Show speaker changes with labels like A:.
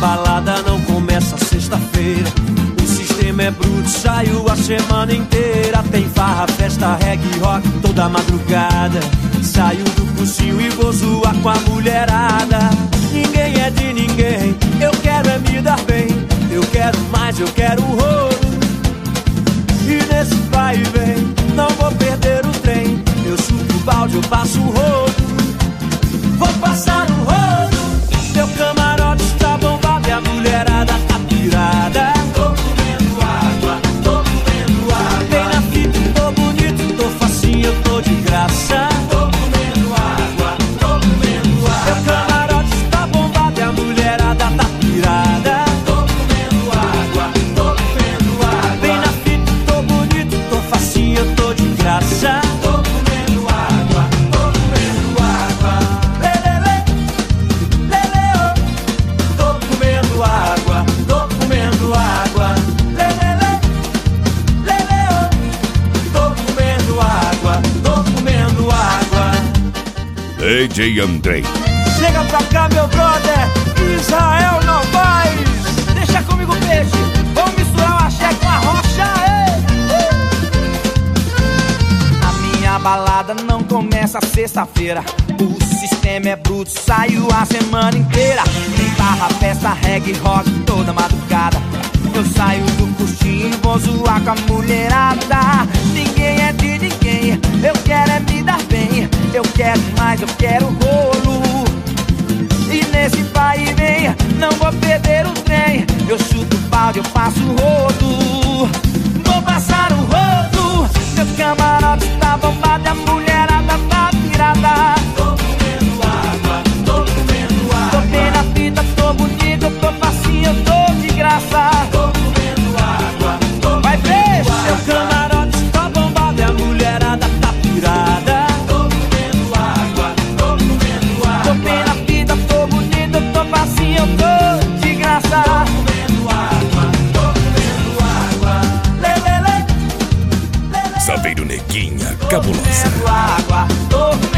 A: balada não começa sexta-feira. O sistema é bruto, saio a semana inteira. Tem farra, festa, reggae, rock toda madrugada. Saio do cursinho e vou zoar com a mulherada. Ninguém é de ninguém, eu quero é me dar bem. Eu quero mais, eu quero o rolo. E nesse vai e vem, não vou perder o trem. Eu chuto o balde, eu passo o rodo. Vou passar o rodo. Meu camarote está bombado e a mulherada tá pirada. Tô comendo água, tô comendo água. Bem na fita, tô bonito, tô facinho, eu tô de graça. Tô comendo água, tô comendo água. Meu camarote está bombado e a mulherada tá pirada. Tô comendo água, tô comendo água. Bem na fita, tô bonito, tô facinho, eu tô de graça. Tô comendo água, tô comendo água. Lelele, lele, oh. Tô comendo água, tô comendo água. Lelele, lele, oh. Tô comendo água, tô comendo água.
B: DJ Andrei.
A: Chega pra cá, meu brother, Israel Novaes. Deixa comigo o peixe, vamos misturar o axé com a rocha. A minha balada não começa sexta-feira. O sistema é bruto, saio a semana inteira. Tem barra, festa, reggae, rock toda madrugada. Eu saio do cursinho e vou zoar com a mulherada. Ninguém é de ninguém, eu quero é me dar bem. Eu quero mais, eu quero rolo. E nesse vai e vem, não vou perder o trem. Eu chuto o balde, eu passo o rodo. Vou passar o rodo. Meu camarote tá bombado e a mulherada tá pirada. Tô comendo água, tô comendo água. Tô bem na fita, tô bonito, tô facinho, eu tô de graça. Tô comendo água, tô comendo vai peixe, água. Meu camarote tá bombado e a mulherada tá pirada. Tô comendo água, tô comendo água. Tô bem na fita, tô bonito, tô facinho, eu tô de graça. Tô comendo água, tô comendo água. Lelele,
B: Saveiro Neguinha, cabulosa.
A: tô comendo água, tô comendo